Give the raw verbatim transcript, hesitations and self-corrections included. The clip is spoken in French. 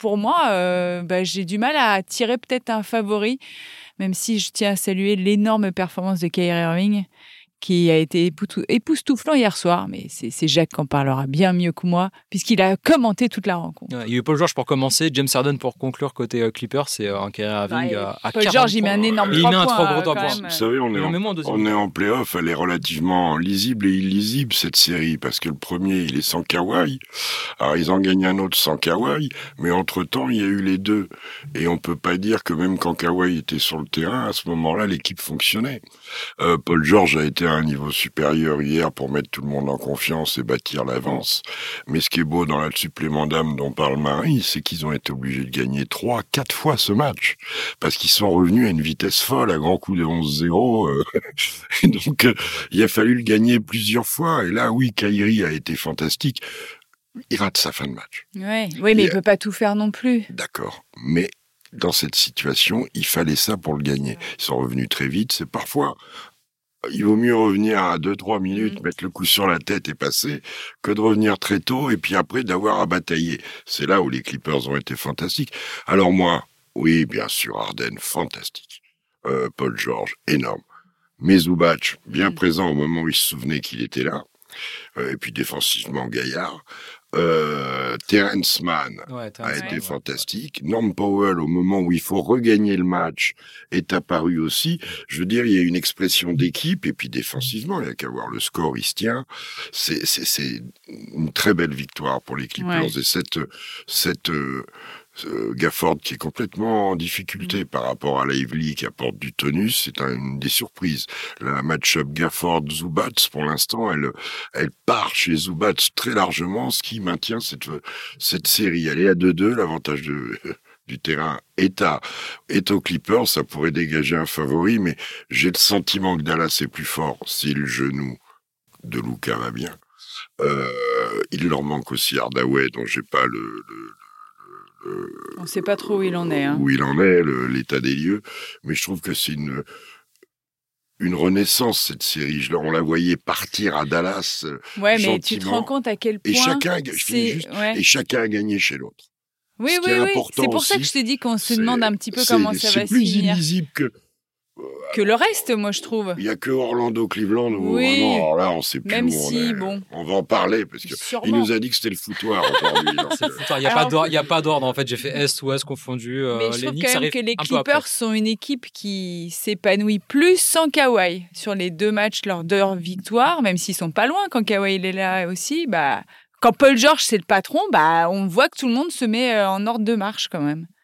pour moi, euh, bah, j'ai du mal à tirer peut-être un favori, même si je tiens à saluer l'énorme performance de Kyrie Irving, qui a été époustouflant hier soir, mais c'est, c'est Jacques qui en parlera bien mieux que moi, puisqu'il a commenté toute la rencontre. Ouais, il y a eu Paul George pour commencer, James Harden pour conclure côté euh, Clippers, c'est euh, un Kyrie Irving ouais, à, à Paul George, il met un énorme trois points. Il met un trois gros euh, trois quand points. même. Vous savez, on est, en, on est en play-off, elle est relativement lisible et illisible, cette série, parce que le premier, il est sans Kawhi. Alors, ils en gagnent un autre sans Kawhi, mais entre-temps, il y a eu les deux. Et on peut pas dire que même quand Kawhi était sur le terrain, à ce moment-là, l'équipe fonctionnait. Euh, Paul George a été à un niveau supérieur hier pour mettre tout le monde en confiance et bâtir l'avance. Mais ce qui est beau dans le supplément d'âme dont parle Marie, c'est qu'ils ont été obligés de gagner trois, quatre fois ce match. Parce qu'ils sont revenus à une vitesse folle, à grands coups de onze zéro. Euh, donc, euh, il a fallu le gagner plusieurs fois. Et là, oui, Kyrie a été fantastique. Il rate sa fin de match. Ouais. Oui, mais et, il peut pas tout faire non plus. D'accord. Mais dans cette situation, il fallait ça pour le gagner. Ils sont revenus très vite. C'est parfois... Il vaut mieux revenir à deux trois minutes, mmh. mettre le coup sur la tête et passer, que de revenir très tôt et puis après d'avoir à batailler. C'est là où les Clippers ont été fantastiques. Alors moi, oui, bien sûr, Harden, fantastique. Euh, Paul George, énorme. Mais Zubac, bien mmh. présent au moment où il se souvenait qu'il était là. Euh, et puis défensivement, Gaillard. Euh, Terrence Mann ouais, a ouais. été fantastique. Norm Powell, au moment où il faut regagner le match, est apparu aussi. Je veux dire, il y a une expression d'équipe, et puis défensivement, il n'y a qu'à voir le score, il se tient. C'est, c'est, c'est une très belle victoire pour les Clippers. Ouais. Et cette, cette euh, euh, Gafford qui est complètement en difficulté mmh. par rapport à Lively qui apporte du tonus, c'est une des surprises. La match-up Gafford-Zubats, pour l'instant, elle, elle part chez Zubats très largement, ce qui maintient cette, cette série. Elle est à deux deux, l'avantage de, du terrain est, à, est aux Clippers, ça pourrait dégager un favori, mais j'ai le sentiment que Dallas est plus fort si le genou de Luka va bien. Euh, il leur manque aussi Hardaway, dont j'ai pas le... le Euh, on ne sait pas trop où il en est. Hein. Où il en est, le, l'état des lieux. Mais je trouve que c'est une, une renaissance, cette série. Je, on la voyait partir à Dallas. Ouais, mais tu te rends compte à quel point. Et chacun, je finis juste, ouais. et chacun a gagné chez l'autre. Oui, oui, oui. C'est pour aussi, ça que je te dis qu'on se demande un petit peu comment ça va se finir. C'est plus illisible que. Que le reste, moi, je trouve. Il n'y a que Orlando-Cleveland où oui. vraiment, alors là, on ne sait plus Même où si, on est. Bon. On va en parler, parce qu'il nous a dit que c'était le foutoir aujourd'hui. C'est le foutoir. Il n'y a, a pas d'ordre, en fait. J'ai fait Est ou Ouest confondu. Euh, Mais je les trouve Knicks quand même que les Clippers sont une équipe qui s'épanouit plus sans Kawhi. Sur les deux matchs, leurs deux victoires, même s'ils ne sont pas loin, quand Kawhi il est là aussi, bah... Quand Paul George, c'est le patron, bah, on voit que tout le monde se met en ordre de marche quand même.